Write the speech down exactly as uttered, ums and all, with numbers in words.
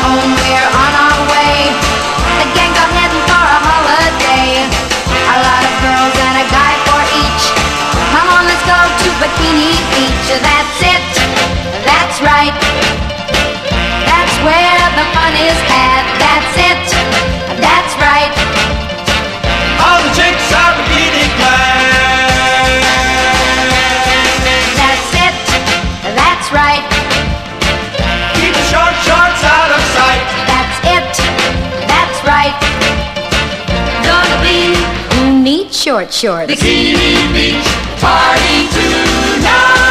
home, we're on our way. The gang's all heading for a holiday. A lot of girls and a guy for each. Come on, let's go to Bikini Beach. That's it, that's right. That's where the fun is had. That's it, that's right. All the chicks are bikini clad. That's it, that's right. Keep the short shorts out of sight. That's it, that's right. Gonna be who needs short shorts? Bikini Beach party tonight.